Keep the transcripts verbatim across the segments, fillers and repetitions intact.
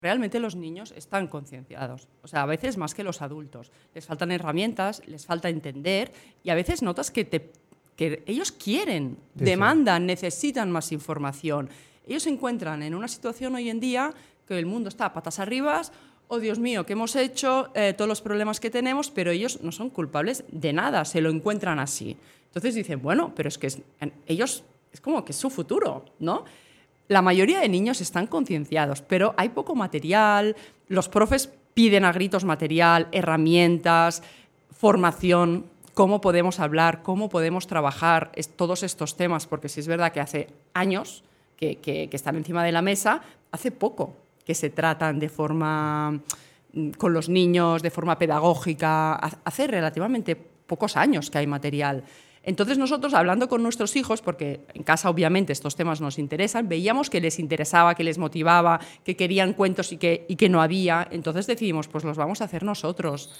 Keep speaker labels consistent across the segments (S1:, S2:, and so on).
S1: realmente los niños están concienciados. O sea, a veces más que los adultos. Les faltan herramientas, les falta entender y a veces notas que, te, que ellos quieren, sí, demandan, sí. necesitan más información. Ellos se encuentran en una situación hoy en día que el mundo está a patas arriba, oh Dios mío, ¿qué hemos hecho? Eh, todos los problemas que tenemos, pero ellos no son culpables de nada, se lo encuentran así. Entonces dicen, bueno, pero es que es, ellos es como que es su futuro, ¿no? La mayoría de niños están concienciados, pero hay poco material, los profes piden a gritos material, herramientas, formación, cómo podemos hablar, cómo podemos trabajar es, todos estos temas, porque sí es verdad que hace años que, que, que están encima de la mesa, hace poco que se tratan de forma con los niños, de forma pedagógica, hace relativamente pocos años que hay material. Entonces nosotros, hablando con nuestros hijos, porque en casa obviamente estos temas nos interesan, veíamos que les interesaba, que les motivaba, que querían cuentos y que, y que no había. Entonces decidimos, pues los vamos a hacer nosotros.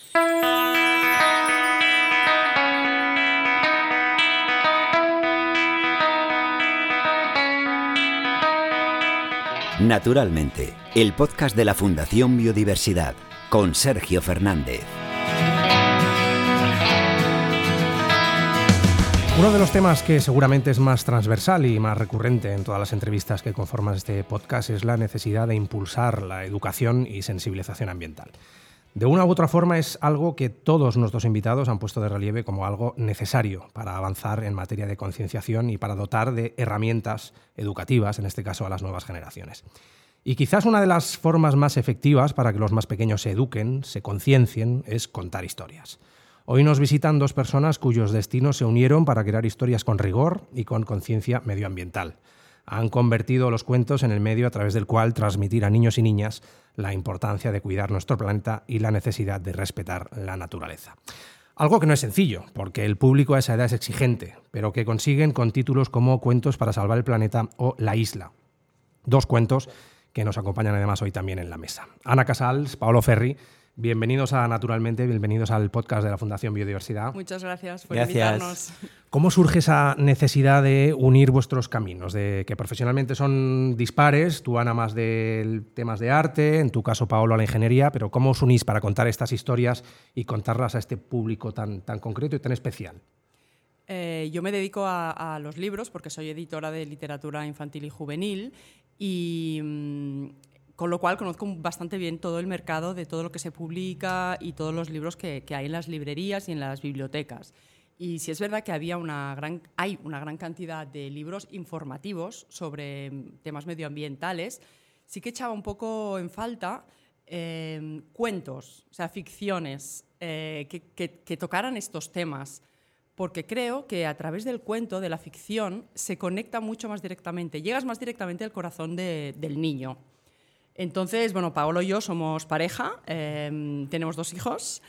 S2: Naturalmente, el podcast de la Fundación Biodiversidad, con Sergio Fernández.
S3: Uno de los temas que seguramente es más transversal y más recurrente en todas las entrevistas que conforman este podcast es la necesidad de impulsar la educación y sensibilización ambiental. De una u otra forma es algo que todos nuestros invitados han puesto de relieve como algo necesario para avanzar en materia de concienciación y para dotar de herramientas educativas, en este caso a las nuevas generaciones. Y quizás una de las formas más efectivas para que los más pequeños se eduquen, se conciencien, es contar historias. Hoy nos visitan dos personas cuyos destinos se unieron para crear historias con rigor y con conciencia medioambiental. Han convertido los cuentos en el medio a través del cual transmitir a niños y niñas la importancia de cuidar nuestro planeta y la necesidad de respetar la naturaleza. Algo que no es sencillo, porque el público a esa edad es exigente, pero que consiguen con títulos como Cuentos para salvar el planeta o La isla. Dos cuentos que nos acompañan además hoy también en la mesa. Ana Casals, Paolo Ferri, bienvenidos a Naturalmente, bienvenidos al podcast de la Fundación Biodiversidad.
S1: Muchas gracias por
S4: gracias.
S1: invitarnos.
S3: ¿Cómo surge esa necesidad de unir vuestros caminos? De que profesionalmente son dispares, tú, Ana, más de temas de arte, en tu caso, Paolo, a la ingeniería, pero ¿cómo os unís para contar estas historias y contarlas a este público tan, tan concreto y tan especial?
S1: Eh, yo me dedico a, a los libros porque soy editora de literatura infantil y juvenil y... Mmm, con lo cual conozco bastante bien todo el mercado de todo lo que se publica y todos los libros que, que hay en las librerías y en las bibliotecas. Y sí es verdad que había una gran, hay una gran cantidad de libros informativos sobre temas medioambientales. Sí que echaba un poco en falta eh, cuentos, o sea, ficciones eh, que, que, que tocaran estos temas, porque creo que a través del cuento, de la ficción, se conecta mucho más directamente, llegas más directamente al corazón de, del niño. Entonces, bueno, Paolo y yo somos pareja, eh, tenemos dos hijos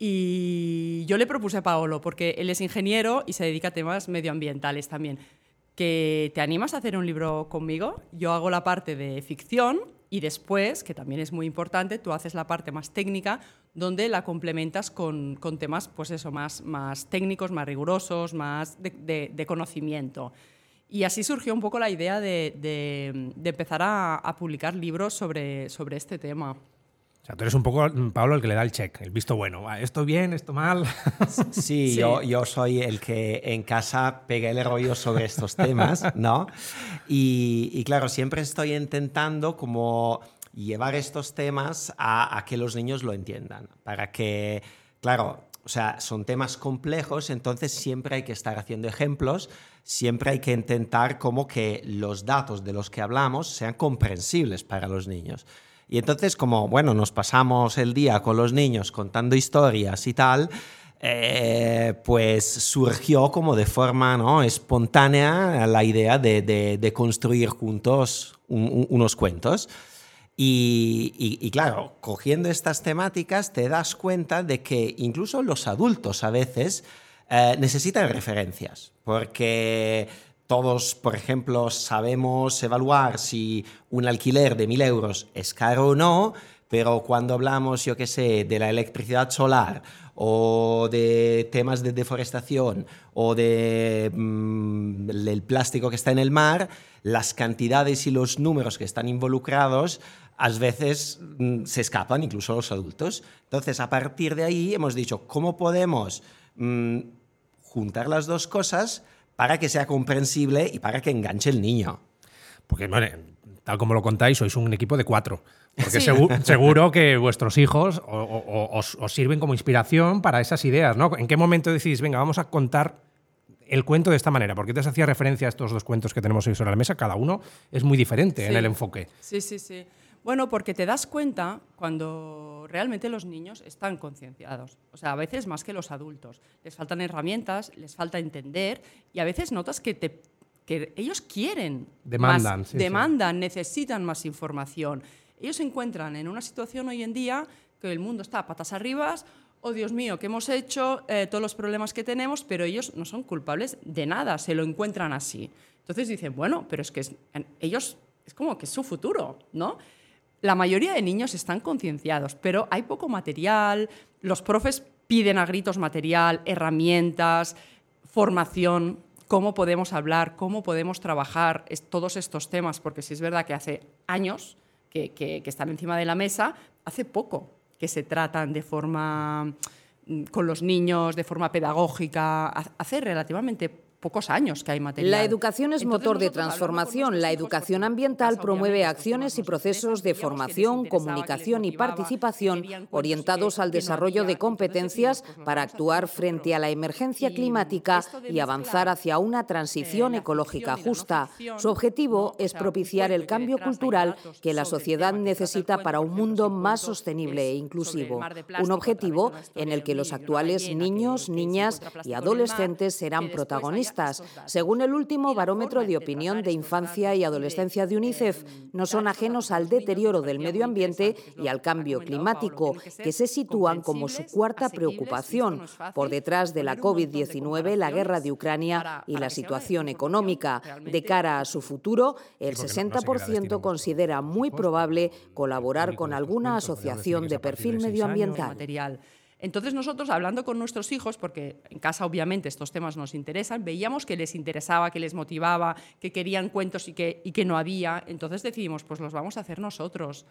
S1: y yo le propuse a Paolo, porque él es ingeniero y se dedica a temas medioambientales también, que ¿te animas a hacer un libro conmigo? Yo hago la parte de ficción y después, que también es muy importante, tú haces la parte más técnica donde la complementas con, con temas pues eso, más, más técnicos, más rigurosos, más de, de, de conocimiento. Y así surgió un poco la idea de, de, de empezar a, a publicar libros sobre, sobre este tema.
S3: O sea, tú eres un poco, Pablo, el que le da el check, el visto bueno. ¿Esto bien, esto mal?
S4: Sí, sí. Yo, yo soy el que en casa pega el rollo sobre estos temas, ¿no? Y, y claro, siempre estoy intentando como llevar estos temas a, a que los niños lo entiendan, para que, claro, o sea, son temas complejos, entonces siempre hay que estar haciendo ejemplos, siempre hay que intentar como que los datos de los que hablamos sean comprensibles para los niños. Y entonces, como, bueno, nos pasamos el día con los niños contando historias y tal, eh, pues surgió como de forma, ¿no?, espontánea la idea de, de, de construir juntos un, un, unos cuentos. Y, y, y claro, cogiendo estas temáticas te das cuenta de que incluso los adultos a veces eh, necesitan referencias, porque todos, por ejemplo, sabemos evaluar si un alquiler de mil euros es caro o no, pero cuando hablamos, yo qué sé, de la electricidad solar o de temas de deforestación o de, mmm, del plástico que está en el mar, las cantidades y los números que están involucrados a veces mmm, se escapan incluso a los adultos. Entonces, a partir de ahí hemos dicho, ¿cómo podemos mmm, juntar las dos cosas para que sea comprensible y para que enganche el niño?
S3: Porque, bueno, tal como lo contáis, sois un equipo de cuatro. Porque sí. seguro, seguro que vuestros hijos o, o, os, os sirven como inspiración para esas ideas, ¿no? ¿En qué momento decís, venga, vamos a contar el cuento de esta manera? ¿Por qué te hacía referencia a estos dos cuentos que tenemos hoy sobre la mesa? Cada uno es muy diferente sí. en el enfoque.
S1: Sí, sí, sí. Bueno, porque te das cuenta cuando realmente los niños están concienciados. O sea, a veces más que los adultos. Les faltan herramientas, les falta entender y a veces notas que, te, que ellos quieren
S3: demandan,
S1: más,
S3: sí,
S1: demandan,
S3: sí.
S1: necesitan más información. Ellos se encuentran en una situación hoy en día que el mundo está a patas arriba, oh Dios mío, ¿qué hemos hecho? Eh, todos los problemas que tenemos, pero ellos no son culpables de nada, se lo encuentran así. Entonces dicen, bueno, pero es que es, ellos es como que es su futuro, ¿no? La mayoría de niños están concienciados, pero hay poco material, los profes piden a gritos material, herramientas, formación, cómo podemos hablar, cómo podemos trabajar es, todos estos temas, porque sí es verdad que hace años que, que, que están encima de la mesa, hace poco que se tratan de forma, con los niños, de forma pedagógica, hace relativamente pocos años que hay material.
S5: La educación es Entonces, motor de transformación. La educación ambiental promueve acciones y procesos de formación, comunicación y participación orientados al desarrollo de competencias para actuar frente a la emergencia climática y avanzar hacia una transición ecológica justa. Su objetivo es propiciar el cambio cultural que la sociedad necesita para un mundo más sostenible e inclusivo. Un objetivo en el que los actuales niños, niñas y adolescentes serán protagonistas. Según el último barómetro de opinión de infancia y adolescencia de UNICEF, no son ajenos al deterioro del medio ambiente y al cambio climático, que se sitúan como su cuarta preocupación, por detrás de la COVID diecinueve, la guerra de Ucrania y la situación económica. De cara a su futuro, el sesenta por ciento considera muy probable colaborar con alguna asociación de perfil medioambiental.
S1: Entonces nosotros, hablando con nuestros hijos, porque en casa obviamente estos temas nos interesan, veíamos que les interesaba, que les motivaba, que querían cuentos y que, y que no había, entonces decidimos, pues los vamos a hacer nosotros.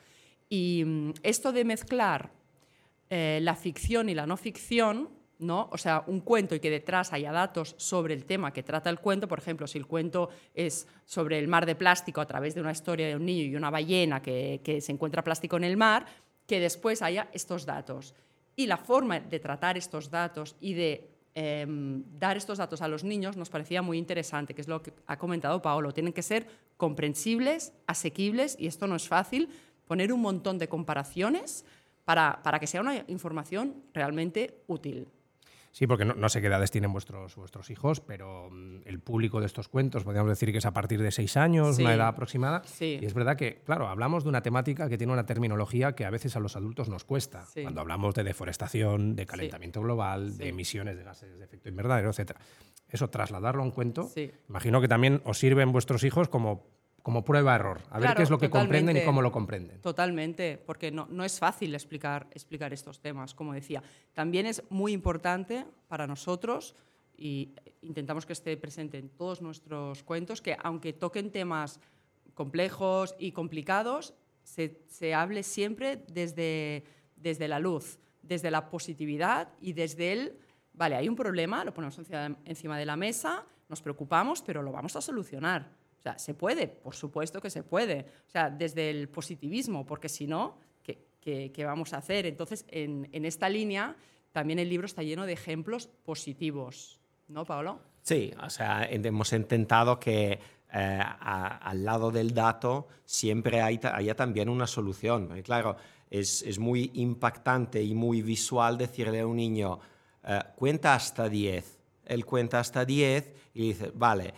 S1: Y esto de mezclar eh, la ficción y la no ficción, ¿no? O sea, un cuento y que detrás haya datos sobre el tema que trata el cuento, por ejemplo, si el cuento es sobre el mar de plástico a través de una historia de un niño y una ballena que, que se encuentra plástico en el mar, que después haya estos datos. Y la forma de tratar estos datos y de eh, dar estos datos a los niños nos parecía muy interesante, que es lo que ha comentado Paolo. Tienen que ser comprensibles, asequibles, y esto no es fácil, poner un montón de comparaciones para, para que sea una información realmente útil.
S3: Sí, porque no, no sé qué edades tienen vuestros, vuestros hijos, pero um, el público de estos cuentos, podríamos decir que es a partir de seis años, sí. una edad aproximada. Sí. Y es verdad que, claro, hablamos de una temática que tiene una terminología que a veces a los adultos nos cuesta. Sí. Cuando hablamos de deforestación, de calentamiento sí. global, sí. de emisiones de gases de efecto invernadero, etcétera. Eso, trasladarlo a un cuento, sí. imagino que también os sirven vuestros hijos como... como prueba-error, a ver claro, qué es lo que comprenden y cómo lo comprenden.
S1: Totalmente, porque no, no es fácil explicar, explicar estos temas, como decía. También es muy importante para nosotros, y intentamos que esté presente en todos nuestros cuentos, que aunque toquen temas complejos y complicados, se, se hable siempre desde, desde la luz, desde la positividad y desde el, vale, hay un problema, lo ponemos encima de la mesa, nos preocupamos, pero lo vamos a solucionar. O sea, se puede, por supuesto que se puede. O sea, desde el positivismo, porque si no, ¿qué, qué, qué vamos a hacer? Entonces, en, en esta línea, también el libro está lleno de ejemplos positivos. ¿No, Paolo?
S4: Sí, o sea, hemos intentado que eh, a, al lado del dato siempre hay, haya también una solución. Y claro, es, es muy impactante y muy visual decirle a un niño, eh, cuenta hasta diez. Él cuenta hasta diez y dice, vale,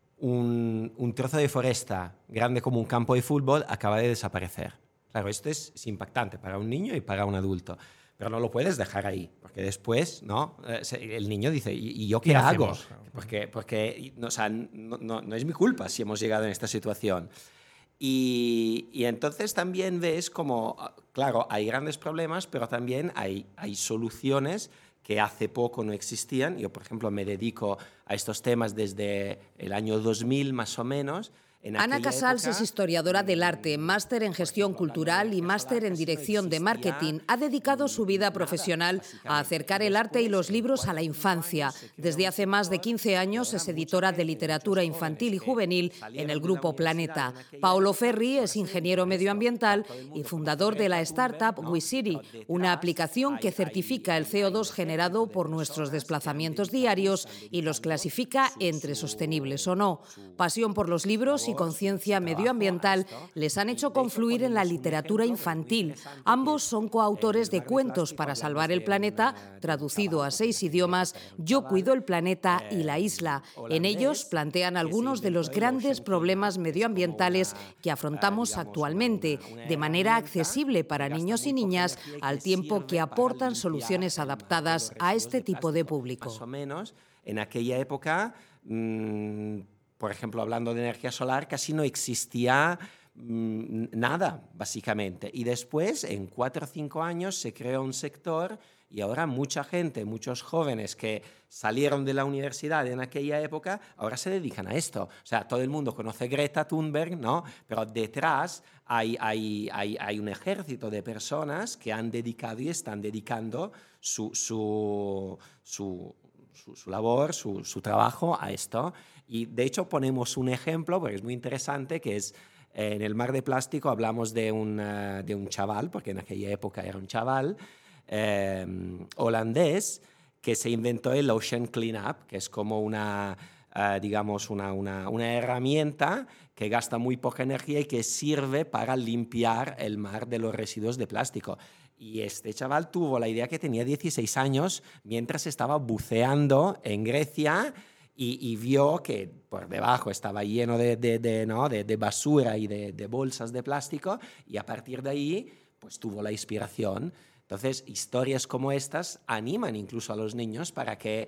S4: Un, un trozo de foresta grande como un campo de fútbol acaba de desaparecer. Claro, esto es, es impactante para un niño y para un adulto, pero no lo puedes dejar ahí, porque después, ¿no? El niño dice, ¿y, y yo qué, ¿Qué hago? Hacemos? Porque, porque no, o sea, no, no, no es mi culpa si hemos llegado en esta situación. Y, y entonces también ves como, claro, hay grandes problemas, pero también hay, hay soluciones que hace poco no existían. Yo, por ejemplo, me dedico a estos temas desde el año dos mil más o menos,
S5: Ana Casals es historiadora del arte, máster en gestión cultural y máster en dirección de marketing. Ha dedicado su vida profesional a acercar el arte y los libros a la infancia. Desde hace más de quince años es editora de literatura infantil y juvenil en el Grupo Planeta. Paolo Ferri es ingeniero medioambiental y fundador de la startup WeCity, una aplicación que certifica el C O dos generado por nuestros desplazamientos diarios y los clasifica entre sostenibles o no. Pasión por los libros y conciencia medioambiental les han hecho confluir en la literatura infantil. Ambos son coautores de Cuentos para salvar el planeta, traducido a seis idiomas, Yo cuido el planeta y la isla. En ellos plantean algunos de los grandes problemas medioambientales que afrontamos actualmente, de manera accesible para niños y niñas, al tiempo que aportan soluciones adaptadas a este tipo de público.
S4: Más o menos, en aquella época, mmm, por ejemplo, hablando de energía solar, casi no existía mmm, nada, básicamente. Y después, en cuatro o cinco años, se creó un sector y ahora mucha gente, muchos jóvenes que salieron de la universidad en aquella época, ahora se dedican a esto. O sea, todo el mundo conoce Greta Thunberg, ¿no? Pero detrás hay, hay, hay, hay un ejército de personas que han dedicado y están dedicando su, su, su, su, su labor, su, su trabajo a esto. Y de hecho ponemos un ejemplo, porque es muy interesante, que es eh, en el mar de plástico hablamos de un, uh, de un chaval, porque en aquella época era un chaval, eh, holandés, que se inventó el Ocean Cleanup, que es como una, uh, digamos, una, una, una herramienta que gasta muy poca energía y que sirve para limpiar el mar de los residuos de plástico. Y este chaval tuvo la idea que tenía dieciséis años mientras estaba buceando en Grecia y, y vio que por debajo estaba lleno de, de, de, ¿no? de, de basura y de, de bolsas de plástico, y a partir de ahí pues tuvo la inspiración. Entonces, historias como estas animan incluso a los niños para que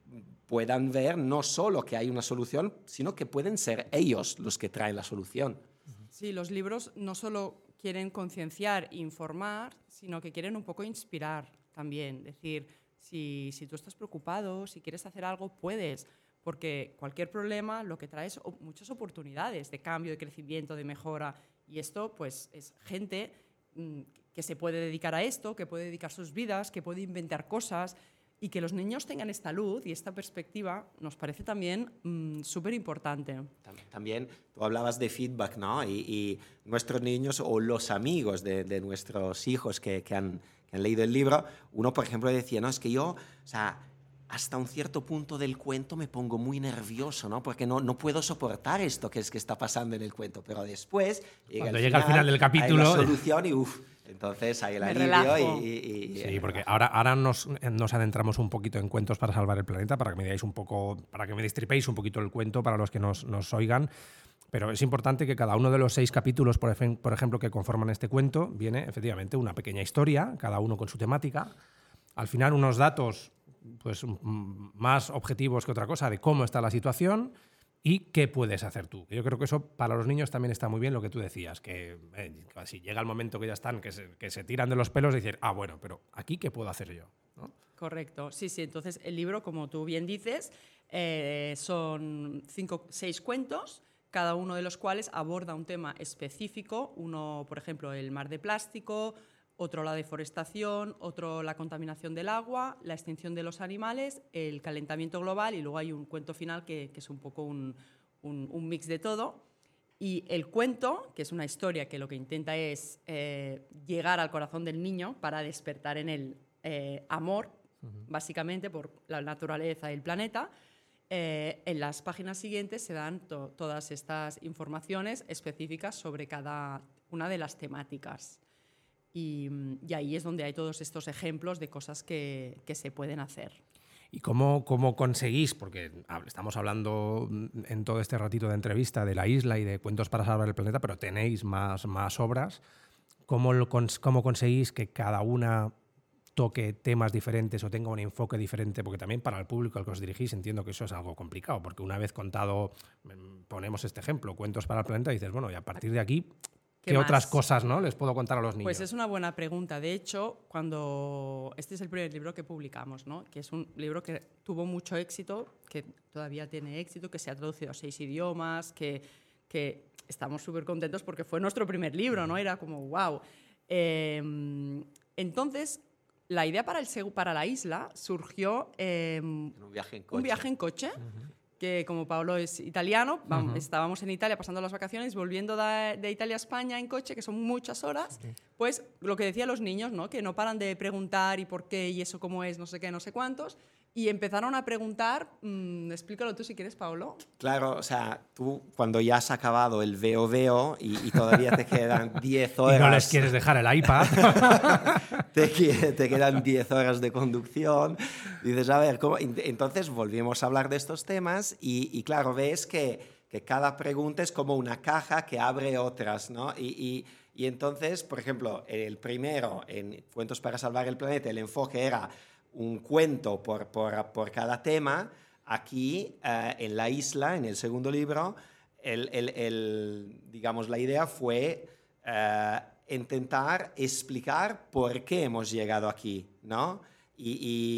S4: puedan ver no solo que hay una solución, sino que pueden ser ellos los que traen la solución.
S1: Sí, los libros no solo quieren concienciar e informar, sino que quieren un poco inspirar también. Decir, si, si tú estás preocupado, si quieres hacer algo, puedes. Porque cualquier problema lo que trae es muchas oportunidades de cambio, de crecimiento, de mejora. Y esto pues es gente mmm, que se puede dedicar a esto, que puede dedicar sus vidas, que puede inventar cosas, y que los niños tengan esta luz y esta perspectiva nos parece también mmm, súper importante.
S4: También tú hablabas de feedback, ¿no? Y, y nuestros niños o los amigos de, de nuestros hijos que, que, han, que han leído el libro, uno, por ejemplo, decía, no, es que yo, o sea, hasta un cierto punto del cuento me pongo muy nervioso, ¿no? Porque no, no puedo soportar esto que es que está pasando en el cuento. Pero después llega,
S3: Cuando
S4: el
S3: llega
S4: final,
S3: al final del capítulo,
S4: hay la solución y uff, entonces hay el
S1: me
S4: alivio
S1: relajo.
S4: y, y, y
S3: sí, porque ahora, ahora nos, nos adentramos un poquito en Cuentos para salvar el planeta, para que me digáis un poco, para que me destripéis un poquito el cuento para los que nos, nos oigan. Pero es importante que cada uno de los seis capítulos, por, efe, por ejemplo, que conforman este cuento, viene efectivamente una pequeña historia, cada uno con su temática. Al final unos datos pues más objetivos que otra cosa de cómo está la situación y qué puedes hacer tú. Yo creo que eso para los niños también está muy bien, lo que tú decías, que eh, si llega el momento que ya están, que se, que se tiran de los pelos, y decir, ah, bueno, pero aquí ¿qué puedo hacer yo? ¿No?
S1: Correcto, sí, sí. Entonces el libro, como tú bien dices, eh, son cinco, seis cuentos, cada uno de los cuales aborda un tema específico. Uno, por ejemplo, el mar de plástico, otro la deforestación, otro la contaminación del agua, la extinción de los animales, el calentamiento global, y luego hay un cuento final que, que es un poco un, un, un mix de todo. Y el cuento, que es una historia que lo que intenta es eh, llegar al corazón del niño para despertar en él eh, amor, uh-huh. básicamente por la naturaleza y el planeta. Eh, en las páginas siguientes se dan to- todas estas informaciones específicas sobre cada una de las temáticas. Y, y ahí es donde hay todos estos ejemplos de cosas que, que se pueden hacer.
S3: ¿Y cómo, cómo conseguís? Porque estamos hablando en todo este ratito de entrevista de la isla y de Cuentos para salvar el planeta, pero tenéis más, más obras. ¿Cómo, lo, cómo conseguís que cada una toque temas diferentes o tenga un enfoque diferente? Porque también para el público al que os dirigís entiendo que eso es algo complicado, porque una vez contado, ponemos este ejemplo, Cuentos para el planeta, dices, bueno, y a partir de aquí, ¿qué, ¿qué otras cosas, ¿no?, les puedo contar a los niños?
S1: Pues es una buena pregunta. De hecho, cuando este es el primer libro que publicamos, ¿no?, que es un libro que tuvo mucho éxito, que todavía tiene éxito, que se ha traducido a seis idiomas, que, que estamos súper contentos porque fue nuestro primer libro, ¿no? Era como, wow. Eh, entonces, la idea para, el, para la isla surgió eh,
S4: un viaje en coche.
S1: Un viaje en coche uh-huh. que como Paolo es italiano, vamos, uh-huh. estábamos en Italia pasando las vacaciones, volviendo de, de Italia a España en coche, que son muchas horas, uh-huh. pues lo que decían los niños, ¿no? Que no paran de preguntar y por qué y eso cómo es, no sé qué, no sé cuántos, y empezaron a preguntar, mmm, explícalo tú si quieres, Paolo.
S4: Claro, o sea, tú cuando ya has acabado el veo veo y, y todavía te quedan diez horas...
S3: Y no les quieres dejar el iPad.
S4: te, te quedan diez horas de conducción. Dices, a ver, ¿cómo? Entonces volvimos a hablar de estos temas y, y claro, ves que, que cada pregunta es como una caja que abre otras, ¿no? Y, y, y entonces, por ejemplo, el primero, en Cuentos para salvar el planeta, el enfoque era un cuento por, por, por cada tema. Aquí, uh, en la isla, en el segundo libro, el, el, el, digamos, la idea fue uh, intentar explicar por qué hemos llegado aquí, ¿no? Y,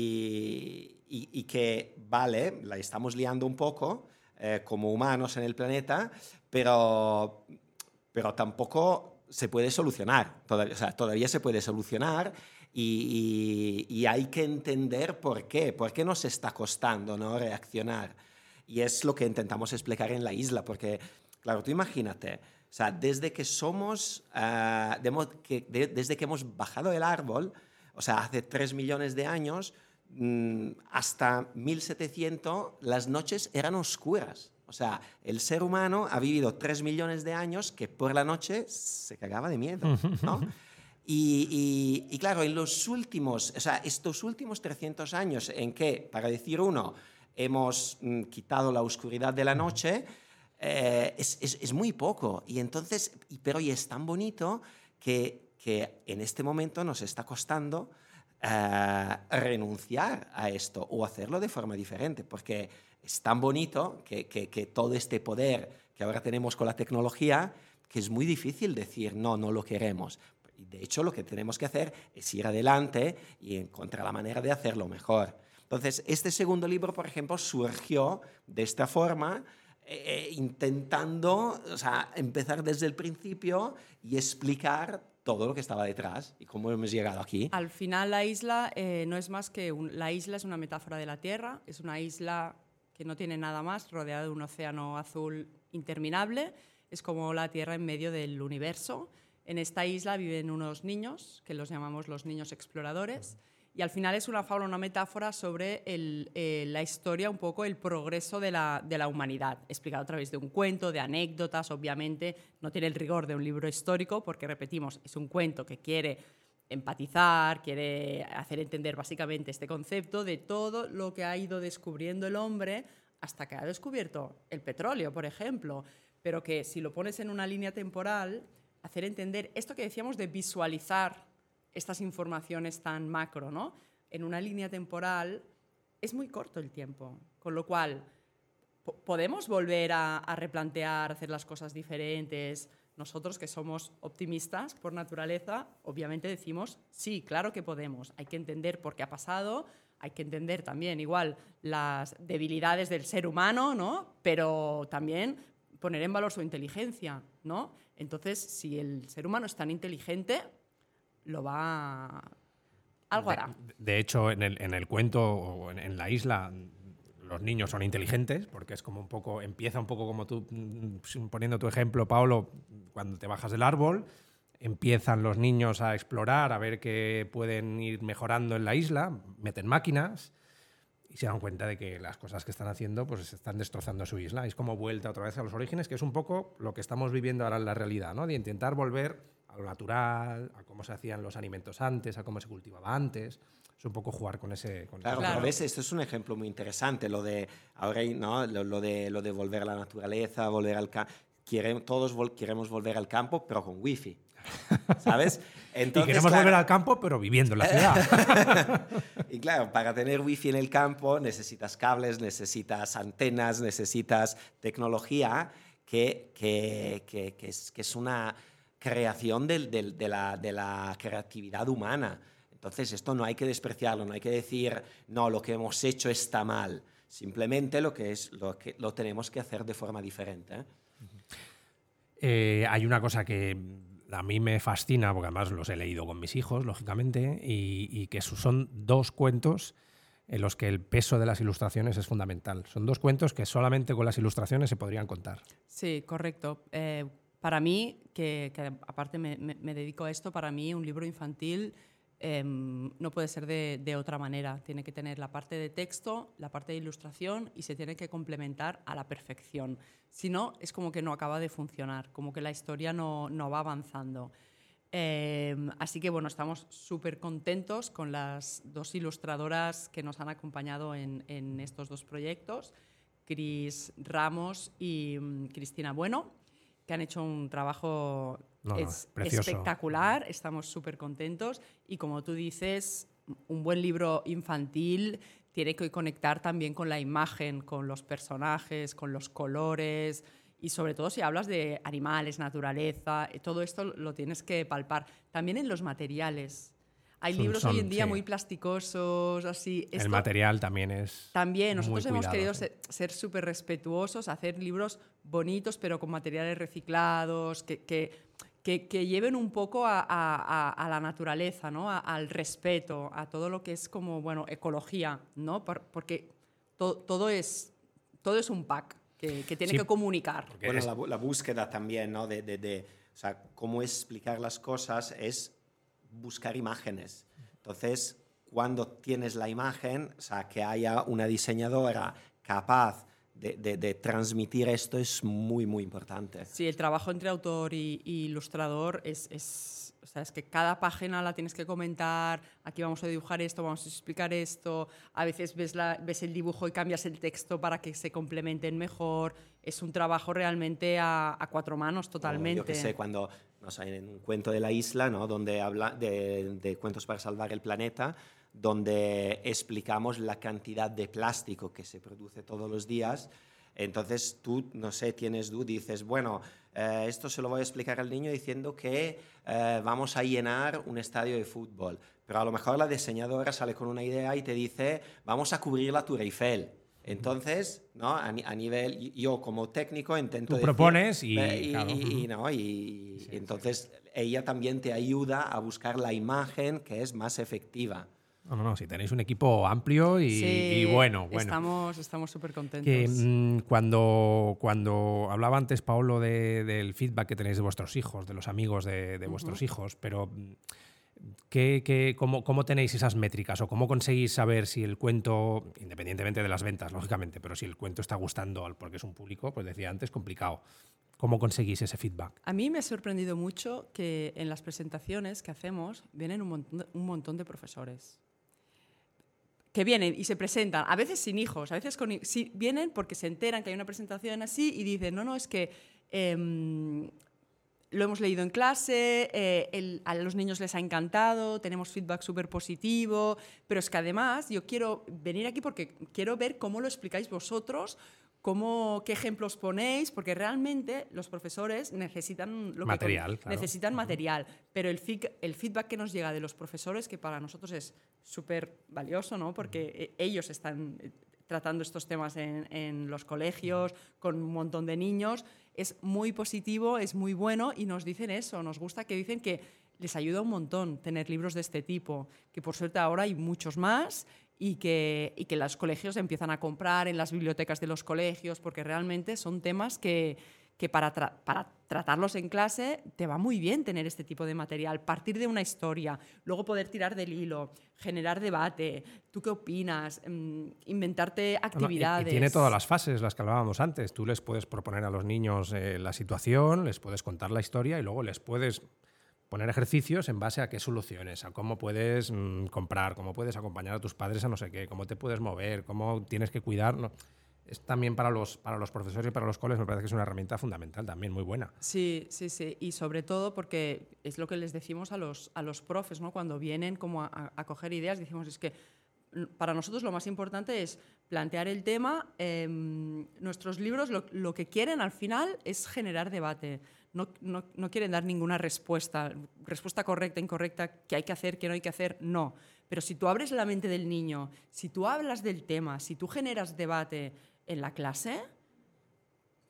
S4: y, y, y que, vale, la estamos liando un poco uh, como humanos en el planeta, pero, pero tampoco se puede solucionar. Todavía, o sea, todavía se puede solucionar. Y, y, y hay que entender por qué, por qué nos está costando, ¿no? reaccionar. Y es lo que intentamos explicar en la isla, porque, claro, tú imagínate, o sea, desde que somos, uh, de, que, de, desde que hemos bajado el árbol, o sea, hace tres millones de años, mmm, hasta mil setecientos, las noches eran oscuras. O sea, el ser humano ha vivido tres millones de años que por la noche se cagaba de miedo, ¿no? Y, y, y claro, en los últimos, o sea, estos últimos trescientos años en que, para decir uno, hemos mm, quitado la oscuridad de la noche, eh, es, es, es muy poco. Y entonces, y, pero y es tan bonito que, que en este momento nos está costando eh, renunciar a esto o hacerlo de forma diferente, porque es tan bonito que, que, que todo este poder que ahora tenemos con la tecnología, que es muy difícil decir, no, no lo queremos. Y de hecho, lo que tenemos que hacer es ir adelante y encontrar la manera de hacerlo mejor. Entonces, este segundo libro, por ejemplo, surgió de esta forma, eh, intentando, o sea, empezar desde el principio y explicar todo lo que estaba detrás y cómo hemos llegado aquí.
S1: Al final, la isla eh, no es más que... Un, la isla es una metáfora de la Tierra, es una isla que no tiene nada más, rodeada de un océano azul interminable, es como la Tierra en medio del universo. En esta isla viven unos niños, que los llamamos los niños exploradores, y al final es una fábula, una metáfora sobre el, eh, la historia, un poco el progreso de la, de la humanidad, explicado a través de un cuento, de anécdotas, obviamente, no tiene el rigor de un libro histórico, porque, repetimos, es un cuento que quiere empatizar, quiere hacer entender básicamente este concepto de todo lo que ha ido descubriendo el hombre hasta que ha descubierto el petróleo, por ejemplo, pero que si lo pones en una línea temporal, hacer entender esto que decíamos de visualizar estas informaciones tan macro, ¿no? En una línea temporal es muy corto el tiempo, con lo cual po- podemos volver a, a replantear, hacer las cosas diferentes. Nosotros, que somos optimistas por naturaleza, obviamente decimos, sí, claro que podemos. Hay que entender por qué ha pasado, hay que entender también igual las debilidades del ser humano, ¿no? Pero también poner en valor su inteligencia, ¿no? Entonces, si el ser humano es tan inteligente, lo va a... algo hará.
S3: De, de hecho, en el, en el cuento o en, en la isla, los niños son inteligentes, porque es como un poco, empieza un poco como tú, poniendo tu ejemplo, Paolo, cuando te bajas del árbol, empiezan los niños a explorar, a ver qué pueden ir mejorando en la isla, meten máquinas y se dan cuenta de que las cosas que están haciendo pues están destrozando su isla. Es como vuelta otra vez a los orígenes, que es un poco lo que estamos viviendo ahora en la realidad, ¿no? De intentar volver a lo natural, a cómo se hacían los alimentos antes, a cómo se cultivaba antes. Es un poco jugar con ese... Con
S4: claro,
S1: claro.
S4: Pero ves, esto es un ejemplo muy interesante, lo de, ahora, ¿no? lo, lo de, lo de volver a la naturaleza, volver al campo. Todos vol queremos volver al campo, pero con wifi. ¿Sabes?
S3: Entonces, y queremos claro, volver al campo, pero viviendo en la ciudad.
S4: Y claro, para tener wifi en el campo necesitas cables, necesitas antenas, necesitas tecnología que, que, que, que, es, que es una creación del, del, de, la, de la creatividad humana. Entonces, esto no hay que despreciarlo, no hay que decir, no, lo que hemos hecho está mal. Simplemente lo que es, lo que, lo tenemos que hacer de forma diferente, ¿eh?
S3: Eh, hay una cosa que a mí me fascina, porque además los he leído con mis hijos, lógicamente, y, y que son dos cuentos en los que el peso de las ilustraciones es fundamental. Son dos cuentos que solamente con las ilustraciones se podrían contar.
S1: Sí, correcto. Eh, para mí, que, que aparte me, me, me dedico a esto, para mí un libro infantil eh, no puede ser de, de otra manera. Tiene que tener la parte de texto, la parte de ilustración y se tiene que complementar a la perfección. Si no, es como que no acaba de funcionar, como que la historia no, no va avanzando. Eh, así que bueno, estamos súper contentos con las dos ilustradoras que nos han acompañado en, en estos dos proyectos, Cris Ramos y um, Cristina Bueno, que han hecho un trabajo
S3: no,
S1: es,
S3: no,
S1: espectacular, estamos súper contentos y como tú dices, un buen libro infantil tiene que conectar también con la imagen, con los personajes, con los colores. Y sobre todo si hablas de animales, naturaleza, todo esto lo tienes que palpar. También en los materiales. Hay son, libros son, hoy en día sí. muy plasticosos, así.
S3: El
S1: esto,
S3: material también es
S1: También, nosotros
S3: muy
S1: hemos
S3: cuidado,
S1: querido
S3: sí.
S1: ser súper respetuosos, hacer libros bonitos, pero con materiales reciclados, que, que, que, que lleven un poco a, a, a la naturaleza, ¿no? a, al respeto, a todo lo que es como, bueno, ecología, ¿no? Por, porque to, todo, es, todo es un pack. Que, que tiene sí, que comunicar.
S4: Bueno, la, la búsqueda también, ¿no? De, de, de, o sea, cómo explicar las cosas es buscar imágenes. Entonces, cuando tienes la imagen, o sea, que haya una diseñadora capaz de, de, de transmitir esto es muy, muy importante.
S1: Sí, el trabajo entre autor y, y ilustrador es... es O sea, es que cada página la tienes que comentar, aquí vamos a dibujar esto, vamos a explicar esto, a veces ves, la, ves el dibujo y cambias el texto para que se complementen mejor. Es un trabajo realmente a, a cuatro manos totalmente.
S4: O yo qué sé, cuando, no sé, en un cuento de la isla, ¿no? Donde habla de, de cuentos para salvar el planeta, donde explicamos la cantidad de plástico que se produce todos los días. Entonces tú, no sé, tienes duda y dices, bueno, eh, esto se lo voy a explicar al niño diciendo que eh, vamos a llenar un estadio de fútbol. Pero a lo mejor la diseñadora sale con una idea y te dice, vamos a cubrir la Tour Eiffel. Entonces, ¿no? a, a nivel, yo como técnico intento...
S3: Tú
S4: decir,
S3: propones y...
S4: Eh, y,
S3: claro.
S4: y, y, ¿no? y sí, entonces sí. ella también te ayuda a buscar la imagen que es más efectiva.
S3: No, no, no, si tenéis un equipo amplio y,
S1: sí,
S3: y bueno, bueno.
S1: Estamos estamos súper contentos.
S3: Que, mmm, cuando, cuando hablaba antes, Paolo, de, del feedback que tenéis de vuestros hijos, de los amigos de, de uh-huh. vuestros hijos, pero ¿qué, qué, cómo, ¿cómo tenéis esas métricas o cómo conseguís saber si el cuento, independientemente de las ventas, lógicamente, pero si el cuento está gustando al porque es un público, pues decía antes, complicado? ¿Cómo conseguís ese feedback?
S1: A mí me ha sorprendido mucho que en las presentaciones que hacemos vienen un montón de, un montón de profesores. Que vienen y se presentan, a veces sin hijos, a veces con, sí, vienen porque se enteran que hay una presentación así y dicen, no, no, es que eh, lo hemos leído en clase, eh, el, a los niños les ha encantado, tenemos feedback súper positivo, pero es que además yo quiero venir aquí porque quiero ver cómo lo explicáis vosotros, cómo, qué ejemplos ponéis, porque realmente los profesores necesitan lo
S3: material,
S1: que,
S3: claro.
S1: necesitan material, pero el, el feedback que nos llega de los profesores, que para nosotros es súper valioso, ¿no? Porque ellos están tratando estos temas en, en los colegios con un montón de niños, es muy positivo, es muy bueno y nos dicen eso, nos gusta que dicen que les ayuda un montón tener libros de este tipo, que por suerte ahora hay muchos más y que, y que los colegios empiezan a comprar en las bibliotecas de los colegios, porque realmente son temas que, que para, tra para tratarlos en clase te va muy bien tener este tipo de material, partir de una historia, luego poder tirar del hilo, generar debate, ¿tú qué opinas? Mm, inventarte actividades.
S3: No, y, y tiene todas las fases, las que hablábamos antes. Tú les puedes proponer a los niños eh, la situación, les puedes contar la historia y luego les puedes poner ejercicios en base a qué soluciones, a cómo puedes mmm, comprar, cómo puedes acompañar a tus padres a no sé qué, cómo te puedes mover, cómo tienes que cuidar. No. Es también para los, para los profesores y para los coles, me parece que es una herramienta fundamental también, muy buena.
S1: Sí, sí, sí. Y sobre todo porque es lo que les decimos a los, a los profes, ¿no? Cuando vienen como a, a coger ideas, decimos, es que para nosotros lo más importante es plantear el tema. Eh, nuestros libros lo, lo que quieren al final es generar debate. No, no, no quieren dar ninguna respuesta, respuesta correcta, incorrecta, qué hay que hacer, qué no hay que hacer, no. Pero si tú abres la mente del niño, si tú hablas del tema, si tú generas debate en la clase,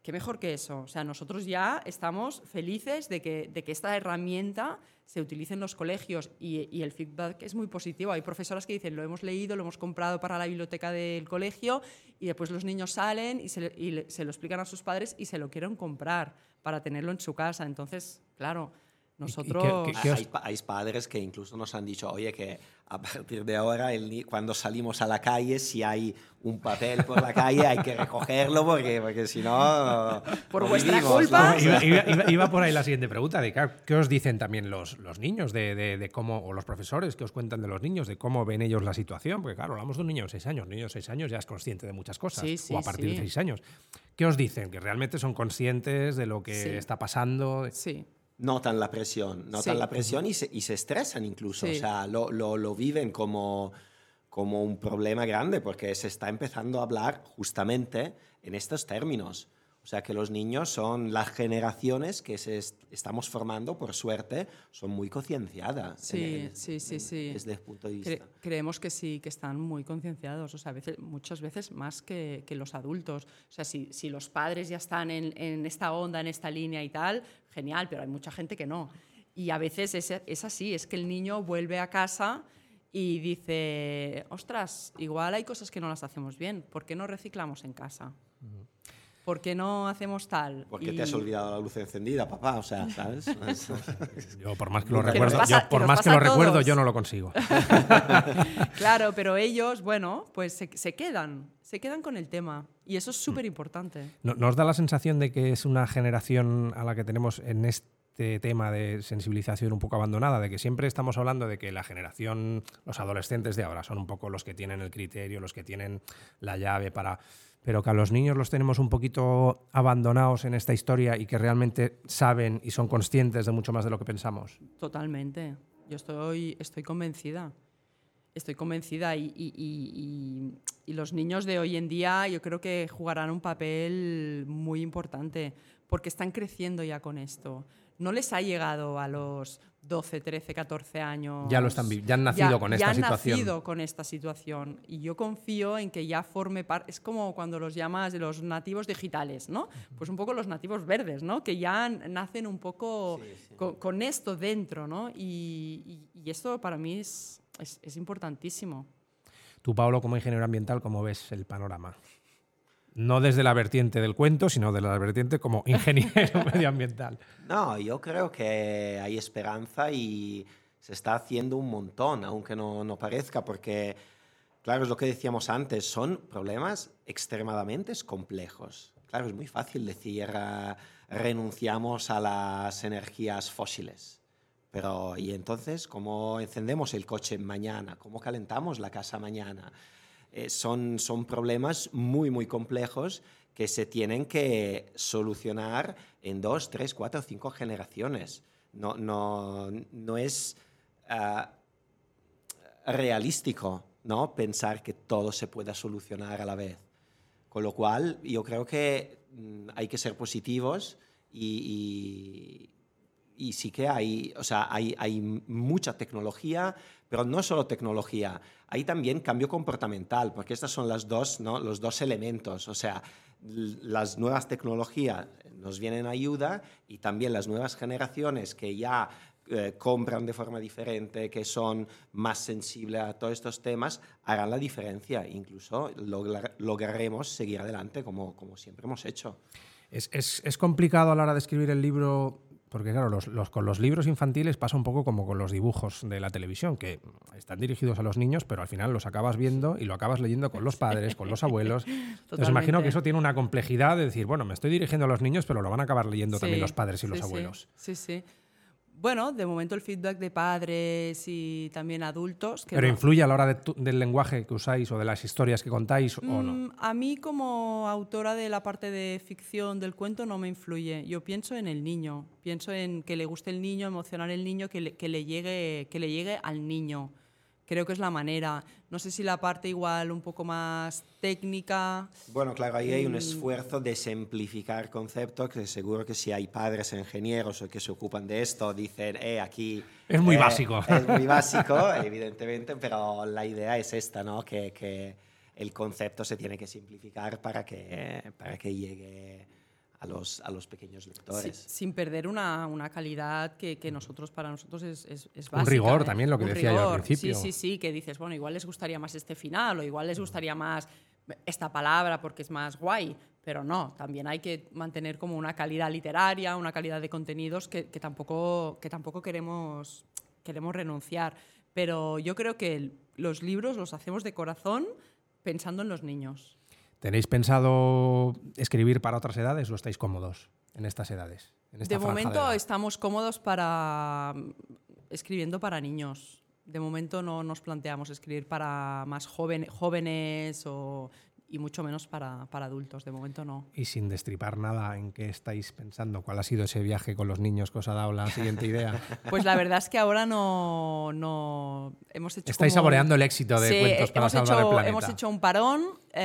S1: qué mejor que eso. O sea, nosotros ya estamos felices de que, de que esta herramienta se utilice en los colegios y, y el feedback es muy positivo. Hay profesoras que dicen, lo hemos leído, lo hemos comprado para la biblioteca del colegio y después los niños salen y se, y se lo explican a sus padres y se lo quieren comprar para tenerlo en su casa. Entonces, claro, nosotros...
S3: ¿Qué, qué, qué os...
S4: hay, hay padres que incluso nos han dicho, oye, que a partir de ahora, el, cuando salimos a la calle, si hay un papel por la calle, hay que recogerlo porque, porque si no...
S1: Por
S4: no
S1: vuestra
S4: vivimos,
S1: culpa.
S4: ¿no?
S3: Iba, iba, iba, iba por ahí la siguiente pregunta, de qué, qué os dicen también los, los niños, de, de, de cómo, o los profesores, que os cuentan de los niños, de cómo ven ellos la situación, porque claro, hablamos de un niño de seis años, un niño de seis años ya es consciente de muchas cosas,
S1: Sí, sí,
S3: o a partir
S1: sí.
S3: de seis años. ¿Qué os dicen? ¿Que realmente son conscientes de lo que
S1: Sí.
S3: está pasando?
S1: Sí.
S4: Notan la presión, notan
S1: Sí.
S4: la presión y se, y se estresan incluso,
S1: Sí.
S4: o sea, lo, lo, lo viven como, como un problema grande porque se está empezando a hablar justamente en estos términos. O sea, que los niños son las generaciones que se est estamos formando, por suerte, son muy concienciadas.
S1: Sí,
S4: en, en,
S1: sí, sí,
S4: en,
S1: sí.
S4: Desde el punto de
S1: Cre
S4: vista.
S1: creemos que sí, que están muy concienciados, o sea, a veces, muchas veces más que, que los adultos. O sea, si, si los padres ya están en, en esta onda, en esta línea y tal, genial, pero hay mucha gente que no. Y a veces es, es así, es que el niño vuelve a casa y dice, ostras, igual hay cosas que no las hacemos bien, ¿por qué no reciclamos en casa? ¿Por qué no hacemos tal?
S4: ¿Por qué
S1: Y-
S4: te has olvidado la luz encendida, papá? O sea, ¿sabes?
S3: Yo por más que lo
S4: Que nos
S3: recuerdo,
S1: pasa-
S3: yo, por
S1: que nos
S3: más que
S1: pasa
S3: lo
S1: a
S3: recuerdo,
S1: todos.
S3: yo no lo consigo.
S1: Claro, pero ellos, bueno, pues se, se quedan, se quedan con el tema. Y eso es súper importante.
S3: ¿No- ¿Nos da la sensación de que es una generación a la que tenemos en este tema de sensibilización un poco abandonada? De que siempre estamos hablando de que la generación, los adolescentes de ahora son un poco los que tienen el criterio, los que tienen la llave para... Pero que a los niños los tenemos un poquito abandonados en esta historia y que realmente saben y son conscientes de mucho más de lo que pensamos.
S1: Totalmente. Yo estoy, estoy convencida. Estoy convencida y, y- y- y- y los niños de hoy en día yo creo que jugarán un papel muy importante porque están creciendo ya con esto. No les ha llegado a los doce, trece, catorce años.
S3: Ya lo están vi- ya han nacido
S1: Ya-
S3: con
S1: ya
S3: esta
S1: han
S3: situación.
S1: nacido con esta situación. Y yo confío en que ya forme parte. Es como cuando los llamas de los nativos digitales, ¿no? Pues un poco los nativos verdes, ¿no? Que ya nacen un poco
S4: Sí, sí.
S1: Con, con esto dentro, ¿no? Y, y- y esto para mí es, es, es importantísimo.
S3: Tú, Pablo, como ingeniero ambiental, ¿cómo ves el panorama? No desde la vertiente del cuento, sino de la vertiente como ingeniero medioambiental.
S4: No, yo creo que hay esperanza y se está haciendo un montón, aunque no, no parezca, porque, claro, es lo que decíamos antes, son problemas extremadamente complejos. Claro, es muy fácil decir uh, renunciamos a las energías fósiles, pero ¿y entonces cómo encendemos el coche mañana? ¿Cómo calentamos la casa mañana? Eh, son, son problemas muy, muy complejos que se tienen que solucionar en dos, tres, cuatro, cinco generaciones. No, no, no es uh, realístico, ¿no? Pensar que todo se pueda solucionar a la vez. Con lo cual, yo creo que mm, hay que ser positivos y, y, y sí que hay, o sea, hay, hay mucha tecnología, pero no solo tecnología, hay también cambio comportamental, porque estas son las dos, ¿no? Los dos elementos. O sea, las nuevas tecnologías nos vienen a ayuda y también las nuevas generaciones que ya eh, compran de forma diferente, que son más sensibles a todos estos temas, harán la diferencia. Incluso lograr, lograremos seguir adelante como, como siempre hemos hecho.
S3: Es, es, es complicado a la hora de escribir el libro, porque claro, los, los, con los libros infantiles pasa un poco como con los dibujos de la televisión, que están dirigidos a los niños, pero al final los acabas viendo y lo acabas leyendo con los padres, con los abuelos. Entonces imagino que eso tiene una complejidad de decir, bueno, me estoy dirigiendo a los niños, pero lo van a acabar leyendo
S1: Sí,
S3: también los padres y
S1: sí,
S3: los
S1: sí,
S3: abuelos.
S1: Sí, sí. Bueno, de momento el feedback de padres y también adultos... Que
S3: ¿Pero
S1: no-
S3: influye a la hora de tu, del lenguaje que usáis o de las historias que contáis o no?
S1: Mm, A mí como autora de la parte de ficción del cuento no me influye. Yo pienso en el niño, pienso en que le guste el niño, emocionar al niño, que le, que le llegue, que le llegue al niño. Creo que es la manera. No sé si la parte igual un poco más técnica...
S4: Bueno, claro, ahí hay un
S1: Mm.
S4: esfuerzo de simplificar conceptos que seguro que si hay padres ingenieros o que se ocupan de esto, dicen, eh, aquí...
S3: Es muy
S4: eh,
S3: básico.
S4: Es muy básico, evidentemente, pero la idea es esta, ¿no? Que, que el concepto se tiene que simplificar para que, para que llegue a los, a los pequeños lectores.
S1: Sí, sin perder una, una calidad que, que nosotros, para nosotros es, es, es básica.
S3: Un rigor
S1: ¿eh?
S3: también, lo que
S1: Un
S3: decía
S1: rigor.
S3: yo al principio.
S1: Sí, sí, sí, que dices, bueno, igual les gustaría más este final o igual les gustaría más esta palabra porque es más guay, pero no, también hay que mantener como una calidad literaria, una calidad de contenidos que, que tampoco, que tampoco queremos, queremos renunciar. Pero yo creo que el, los libros los hacemos de corazón pensando en los niños.
S3: ¿Tenéis pensado escribir para otras edades o estáis cómodos en estas edades? En esta
S1: de momento
S3: de
S1: estamos cómodos para escribiendo para niños. De momento no nos planteamos escribir para más joven, jóvenes o, y mucho menos para, para adultos. De momento no.
S3: Y sin destripar nada, ¿en qué estáis pensando? ¿Cuál ha sido ese viaje con los niños que os ha dado la siguiente idea?
S1: Pues la verdad es que ahora no... no hemos hecho
S3: Estáis
S1: como...
S3: saboreando el éxito de
S1: sí,
S3: Cuentos para
S1: hemos
S3: salvar
S1: hecho,
S3: el planeta.
S1: Hemos hecho un parón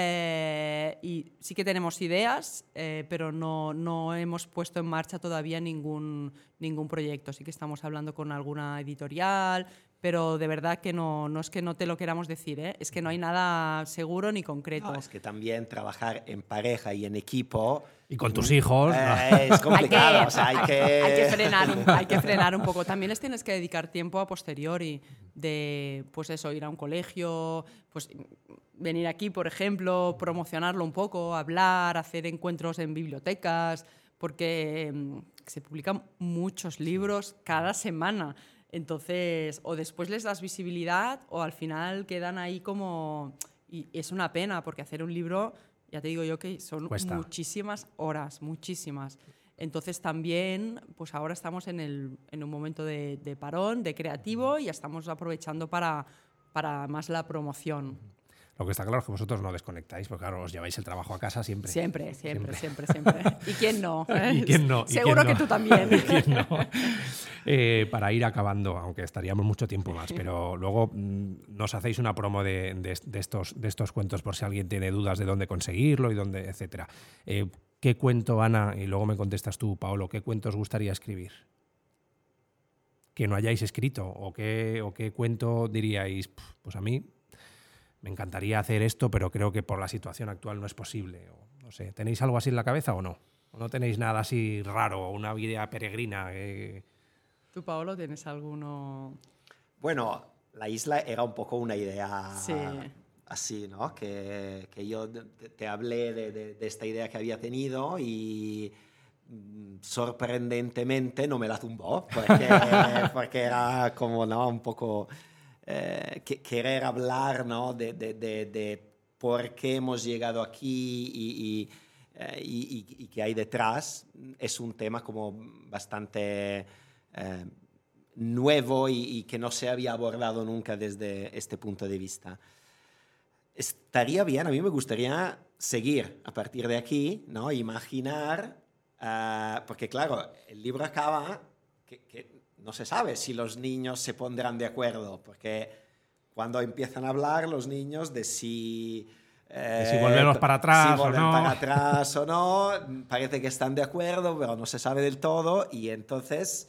S1: eh, y sí que tenemos ideas, eh, pero no, no hemos puesto en marcha todavía ningún, ningún proyecto. Sí que estamos hablando con alguna editorial, pero de verdad que no, no es que no te lo queramos decir, ¿eh? Es que no hay nada seguro ni concreto.
S4: No, es que también trabajar en pareja y en equipo...
S3: Y con tus hijos...
S4: Eh, es complicado,
S1: hay que,
S4: o sea, hay,
S1: hay,
S4: que...
S1: hay que frenar un, hay que frenar un poco. También les tienes que dedicar tiempo a posteriori de, pues eso, ir a un colegio, pues venir aquí, por ejemplo, promocionarlo un poco, hablar, hacer encuentros en bibliotecas, porque eh, se publican muchos libros cada semana. Entonces, o después les das visibilidad o al final quedan ahí como... Y es una pena, porque hacer un libro, ya te digo yo que son
S3: Cuesta.
S1: muchísimas horas, muchísimas. Entonces también, pues ahora estamos en, el, en un momento de, de parón, de creativo, y ya estamos aprovechando para, para más la promoción.
S3: Lo que está claro es que vosotros no desconectáis, porque claro, os lleváis el trabajo a casa siempre.
S1: Siempre, siempre, siempre, siempre. siempre. ¿Y quién no? ¿eh?
S3: ¿Y quién no? ¿Y
S1: Seguro
S3: quién no?
S1: que tú también.
S3: ¿Y quién no? Eh, para ir acabando, aunque estaríamos mucho tiempo más, pero luego mmm, nos hacéis una promo de, de, de, estos, de estos cuentos por si alguien tiene dudas de dónde conseguirlo y dónde, etcétera. Eh, ¿Qué cuento, Ana, y luego me contestas tú, Paolo, qué cuento os gustaría escribir? Que no hayáis escrito, o qué, o qué cuento diríais, pues a mí me encantaría hacer esto, pero creo que por la situación actual no es posible. O, no sé, ¿tenéis algo así en la cabeza o no? ¿O no tenéis nada así raro, una idea peregrina? Eh...
S1: ¿Tú, Paolo, tienes alguno...?
S4: Bueno, la isla era un poco una idea
S1: sí.
S4: así, ¿no? Que, que yo te, te hablé de, de, de esta idea que había tenido y mm, sorprendentemente no me la tumbó, porque, porque era como, ¿no? Un poco... Eh, que, querer hablar, ¿no? de, de, de, de por qué hemos llegado aquí y, y, eh, y, y, y qué hay detrás, es un tema como bastante eh, nuevo y, y que no se había abordado nunca desde este punto de vista. Estaría bien, a mí me gustaría seguir a partir de aquí, ¿no? Imaginar, uh, porque claro, el libro acaba... que, que no se sabe si los niños se pondrán de acuerdo, porque cuando empiezan a hablar los niños de si...
S3: Eh, si volvemos para atrás
S4: si
S3: o no.
S4: para atrás o no, parece que están de acuerdo, pero no se sabe del todo, y entonces...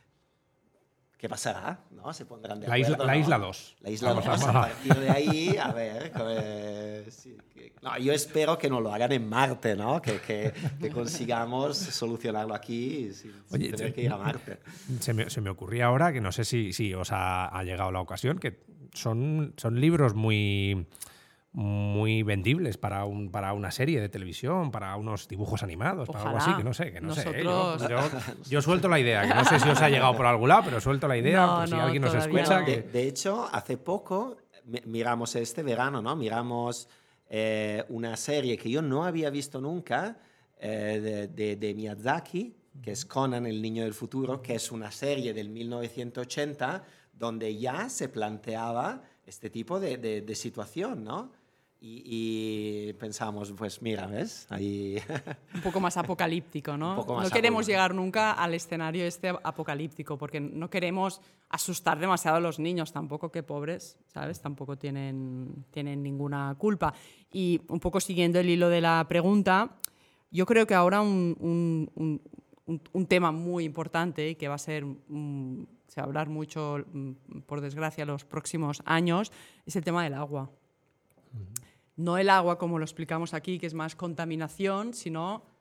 S4: ¿Qué pasará? ¿No? ¿Se pondrán de
S3: la
S4: acuerdo?
S3: Isla, la isla dos.
S4: La isla dos. A partir de ahí, a ver... Que, sí, que, no, yo espero que no lo hagan en Marte, ¿no? Que, que, que consigamos solucionarlo aquí sin, Oye, sin tener que ir a Marte.
S3: Se me, se me ocurría ahora, que no sé si, si os ha, ha llegado la ocasión, que son, son libros muy... muy vendibles para un para una serie de televisión, para unos dibujos animados,
S1: Ojalá.
S3: Para algo así, que no sé, que no
S1: Nosotros...
S3: sé. Yo, yo, yo suelto la idea, que no sé si os ha llegado por algún lado, pero suelto la idea,
S1: no,
S3: por si
S1: no,
S3: alguien nos escucha.
S1: No.
S3: Que...
S4: De, de hecho, hace poco miramos este verano, ¿no? Miramos eh, una serie que yo no había visto nunca eh, de, de, de Miyazaki, que es Conan, el niño del futuro, que es una serie del mil novecientos ochenta donde ya se planteaba este tipo de, de, de situación, ¿no? Y, y pensamos, pues mira, ¿ves? Ahí...
S1: Un poco más apocalíptico, ¿no?
S4: Un poco más
S1: no queremos
S4: apocalíptico.
S1: llegar nunca al escenario este apocalíptico, porque no queremos asustar demasiado a los niños, tampoco, que pobres, ¿sabes? Tampoco tienen, tienen ninguna culpa. Y un poco siguiendo el hilo de la pregunta, yo creo que ahora un, un, un, un tema muy importante y que va a ser... Um, se va a hablar mucho, por desgracia, los próximos años, es el tema del agua. No el agua como lo explicamos aquí, que es más contaminación, sino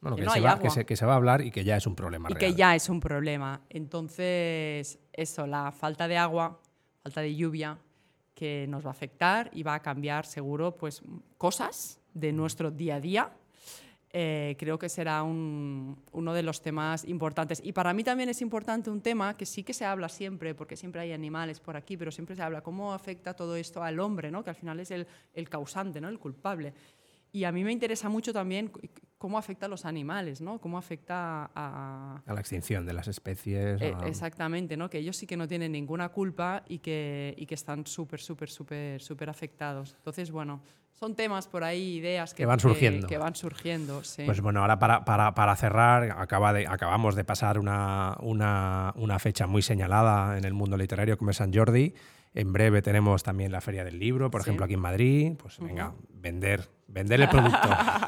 S3: Bueno,
S1: que
S3: que,
S1: no
S3: se
S1: hay
S3: va,
S1: agua.
S3: que, se, que se va a hablar y que ya es un problema
S1: Y
S3: real.
S1: que ya es un problema. Entonces, eso, la falta de agua, falta de lluvia, que nos va a afectar y va a cambiar seguro pues, cosas de nuestro día a día. Eh, creo que será un, uno de los temas importantes. Y para mí también es importante un tema que sí que se habla siempre, porque siempre hay animales por aquí, pero siempre se habla cómo afecta todo esto al hombre, ¿no? Que al final es el, el causante, ¿no? El culpable. Y a mí me interesa mucho también cómo afecta a los animales, ¿no? Cómo afecta a...
S3: A la extinción de las especies.
S1: Eh,
S3: a...
S1: Exactamente, ¿no? Que ellos sí que no tienen ninguna culpa y que, y que están súper, súper, súper, súper afectados. Entonces, bueno, son temas por ahí, ideas que,
S3: que van surgiendo.
S1: Que, que van surgiendo, sí.
S3: Pues bueno, ahora para, para, para cerrar, acaba de, acabamos de pasar una, una, una fecha muy señalada en el mundo literario como es Sant Jordi. En breve tenemos también la Feria del Libro, por
S1: sí.
S3: ejemplo, aquí en Madrid. Pues
S1: uh-huh.
S3: venga, vender, vender el producto.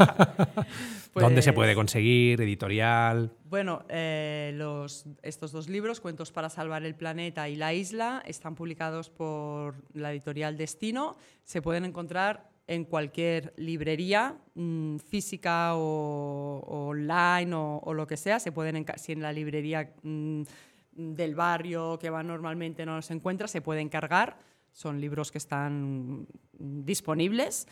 S1: Pues,
S3: ¿Dónde se puede conseguir? Editorial.
S1: Bueno, eh, los, estos dos libros, Cuentos para salvar el planeta y La isla, están publicados por la editorial Destino. Se pueden encontrar en cualquier librería mmm, física o, o online o, o lo que sea. Se pueden enca- si en la librería mmm, del barrio que va normalmente no se encuentra, se puede encargar. Son libros que están disponibles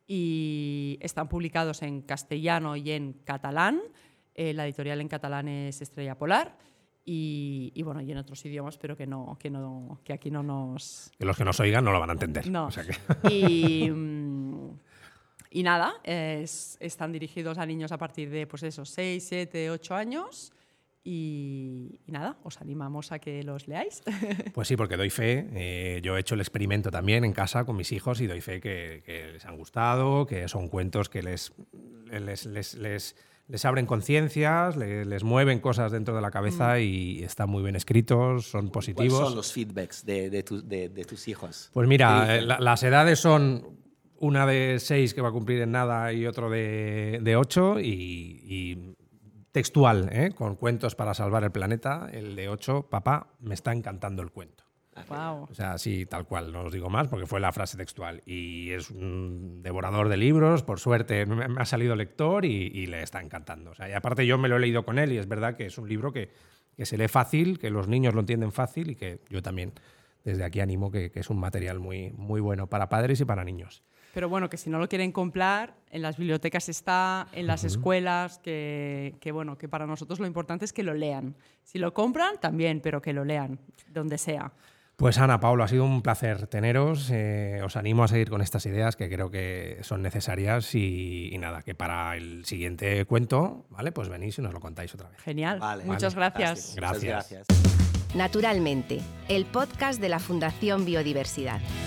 S1: y están publicados en castellano y en catalán. Eh, la editorial en catalán es Estrella Polar y, y bueno, y en otros idiomas, pero que no, que no, que aquí no nos.
S3: Que los que nos oigan no lo van a entender.
S1: No.
S3: O sea que...
S1: y, y nada, es, están dirigidos a niños a partir de, pues eso, seis, siete, ocho años. Y, y nada, os animamos a que los leáis.
S3: Pues sí, porque doy fe. Eh, yo he hecho el experimento también en casa con mis hijos y doy fe que, que les han gustado, que son cuentos que les, les, les, les, les abren conciencias, les, les mueven cosas dentro de la cabeza mm. y están muy bien escritos, son positivos.
S4: ¿Cuáles son los feedbacks de, de, tu, de, de tus hijos?
S3: Pues mira, la, las edades son una de seis que va a cumplir en nada y otro de, de ocho y... y textual, ¿eh? Con cuentos para salvar el planeta, el de ocho, papá, me está encantando el cuento.
S1: Wow.
S3: O sea, sí, tal cual, no os digo más porque fue la frase textual. Y es un devorador de libros, por suerte me ha salido lector y, y le está encantando. O sea, y aparte yo me lo he leído con él y es verdad que es un libro que, que se lee fácil, que los niños lo entienden fácil y que yo también desde aquí animo que, que es un material muy, muy bueno para padres y para niños.
S1: Pero bueno, que si no lo quieren comprar, en las bibliotecas está, en las uh-huh. escuelas, que, que bueno, que para nosotros lo importante es que lo lean. Si lo compran, también, pero que lo lean, donde sea.
S3: Pues Ana, Pablo, ha sido un placer teneros. Eh, os animo a seguir con estas ideas que creo que son necesarias y, y nada, que para el siguiente cuento, ¿vale? Pues venís y nos lo contáis otra vez.
S1: Genial.
S4: Vale.
S1: Muchas
S4: vale.
S1: gracias.
S3: Gracias.
S4: Muchas gracias.
S6: Naturalmente, el podcast de la Fundación Biodiversidad.